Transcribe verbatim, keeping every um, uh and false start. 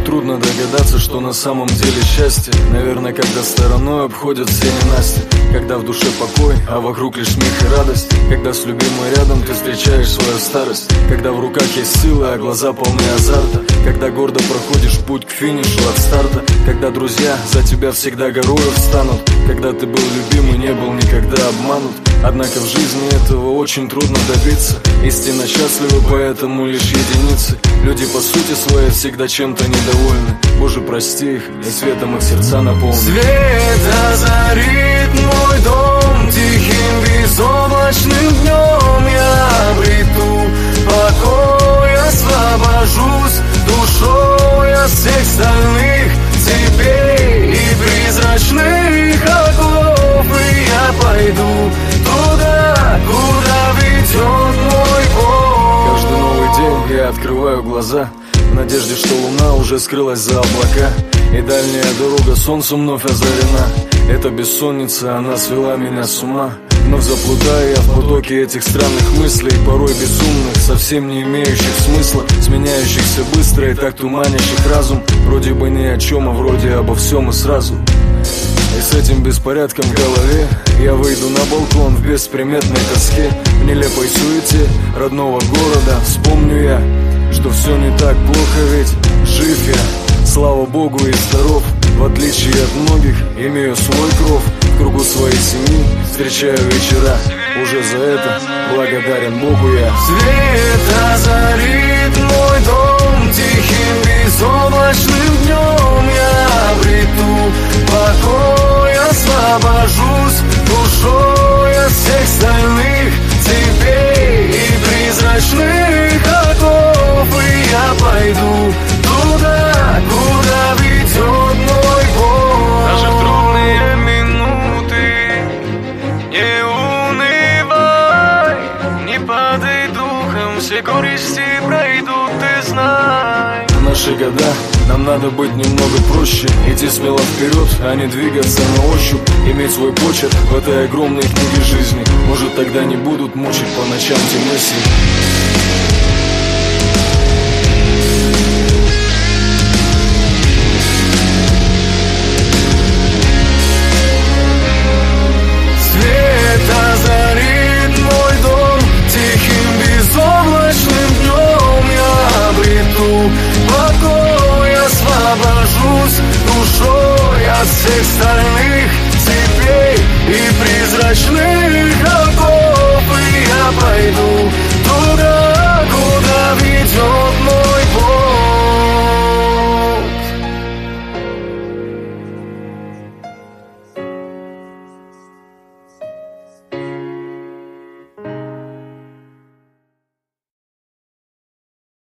трудно догадаться, что на самом деле счастье. Наверное, когда стороной обходят все ненасти, когда в душе покой, а вокруг лишь смех и радость, когда с любимой рядом ты встречаешь свою старость, когда в руках есть сила, а глаза полны азарта, когда гордо проходишь путь к финишу от старта, когда друзья за тебя всегда горою встанут, когда ты был любим и не был никогда обманут. Однако в жизни этого очень трудно добиться. Истинно счастливы поэтому лишь единицы. Люди по сути своей всегда чем-то недовольны. Боже, прости их, и светом их сердца наполни. Свет озарит мой дом тихим безоблачным днем. Я обрету покой, освобожусь душой от всех стальных цепей и призрачных оков. И я пойду туда, куда ведет мой Бог. Каждый новый день я открываю глаза в надежде, что луна уже скрылась за облака, и дальняя дорога солнцу вновь озарена. Эта бессонница, она свела меня с ума. Вновь заплутаю я в потоке этих странных мыслей, порой безумных, совсем не имеющих смысла, сменяющихся быстро и так туманящих разум. Вроде бы ни о чем, а вроде обо всем и сразу. И с этим беспорядком в голове я выйду на балкон в бесприметной тоске, в нелепой суете родного города. Вспомню я, что все не так плохо, ведь жив я, слава Богу, и здоров. В отличие от многих, имею свой кров, в кругу своей семьи встречаю вечера. Уже за это благодарен Богу я. Свет озарит мой дом тихим безоблачным днем. Я обрету покой, освобожусь душой от всех стальных цепей и призрачных оков. И я пойду туда, куда ведет мой Бог. Даже в трудные минуты не унывай, не падай духом, все горести пройдут, ты знай. В наши года нам надо быть немного проще, идти смело вперед, а не двигаться на ощупь, иметь свой почерк в этой огромной книге жизни. Может, тогда не будут мучить по ночам те мысли. Озарит мой дом тихим безоблачным днем. Я обрету покой, освобожусь душой от всех стальных цепей и призрачных оков. И я пойду